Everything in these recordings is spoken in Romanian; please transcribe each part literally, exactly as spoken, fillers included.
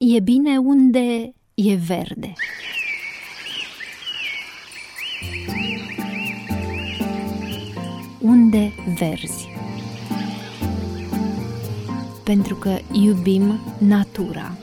E bine unde e verde. Unde verzi. Pentru că iubim natura.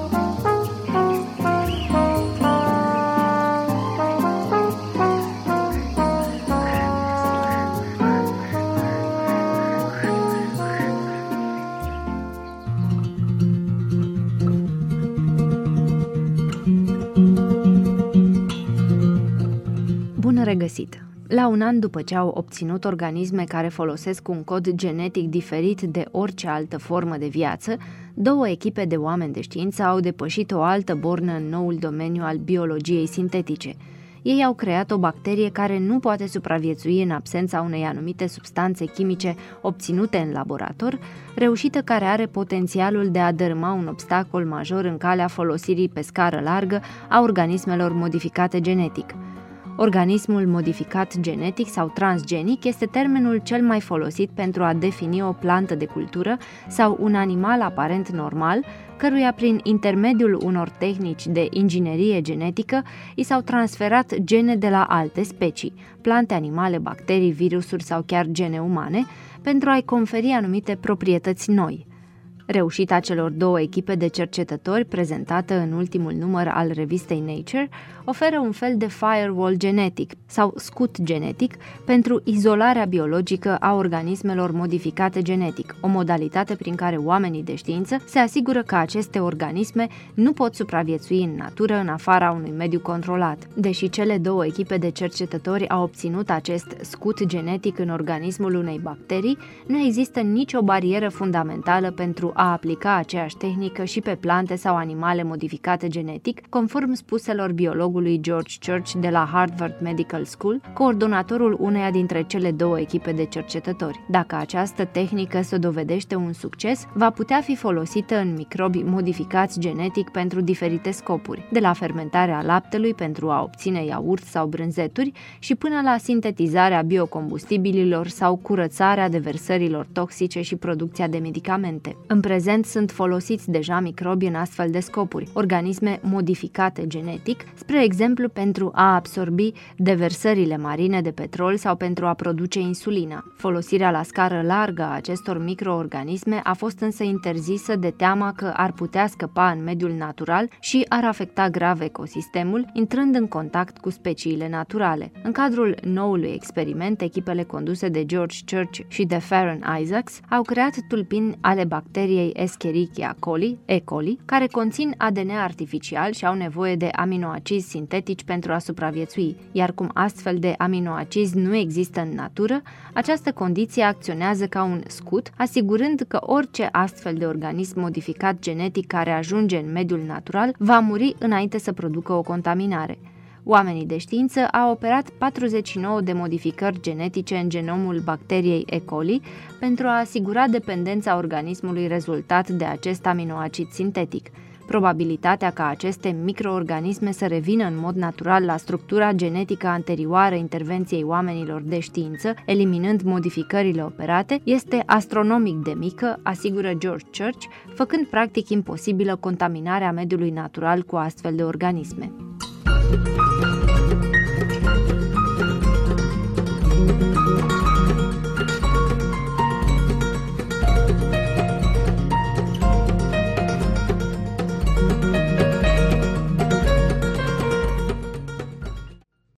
Bun regăsit! La un an după ce au obținut organisme care folosesc un cod genetic diferit de orice altă formă de viață, două echipe de oameni de știință au depășit o altă bornă în noul domeniu al biologiei sintetice. Ei au creat o bacterie care nu poate supraviețui în absența unei anumite substanțe chimice obținute în laborator, reușită care are potențialul de a dărâma un obstacol major în calea folosirii pe scară largă a organismelor modificate genetic. Organismul modificat genetic sau transgenic este termenul cel mai folosit pentru a defini o plantă de cultură sau un animal aparent normal, căruia prin intermediul unor tehnici de inginerie genetică i s-au transferat gene de la alte specii, plante, animale, bacterii, virusuri sau chiar gene umane, pentru a-i conferi anumite proprietăți noi. Reușita celor două echipe de cercetători, prezentată în ultimul număr al revistei Nature, oferă un fel de firewall genetic sau scut genetic pentru izolarea biologică a organismelor modificate genetic, o modalitate prin care oamenii de știință se asigură că aceste organisme nu pot supraviețui în natură în afara unui mediu controlat. Deși cele două echipe de cercetători au obținut acest scut genetic în organismul unei bacterii, nu există nicio barieră fundamentală pentru a aplica aceeași tehnică și pe plante sau animale modificate genetic, conform spuselor biologului George Church de la Harvard Medical School, coordonatorul uneia dintre cele două echipe de cercetători. Dacă această tehnică se dovedește un succes, va putea fi folosită în microbi modificați genetic pentru diferite scopuri, de la fermentarea laptelui pentru a obține iaurt sau brânzeturi și până la sintetizarea biocombustibililor sau curățarea deversărilor toxice și producția de medicamente. În prezent sunt folosiți deja microbi în astfel de scopuri, organisme modificate genetic, spre exemplu pentru a absorbi deversările marine de petrol sau pentru a produce insulină. Folosirea la scară largă a acestor microorganisme a fost însă interzisă de teama că ar putea scăpa în mediul natural și ar afecta grav ecosistemul, intrând în contact cu speciile naturale. În cadrul noului experiment, echipele conduse de George Church și de Farron Isaacs au creat tulpini ale bacteriei Escherichia coli, E. coli, care conțin A D N artificial și au nevoie de aminoacizi sintetici pentru a supraviețui, iar cum astfel de aminoacizi nu există în natură, această condiție acționează ca un scut, asigurând că orice astfel de organism modificat genetic care ajunge în mediul natural va muri înainte să producă o contaminare. Oamenii de știință au operat patruzeci și nouă de modificări genetice în genomul bacteriei E. coli pentru a asigura dependența organismului rezultat de acest aminoacid sintetic. Probabilitatea ca aceste microorganisme să revină în mod natural la structura genetică anterioară intervenției oamenilor de știință, eliminând modificările operate, este astronomic de mică, asigură George Church, făcând practic imposibilă contaminarea mediului natural cu astfel de organisme.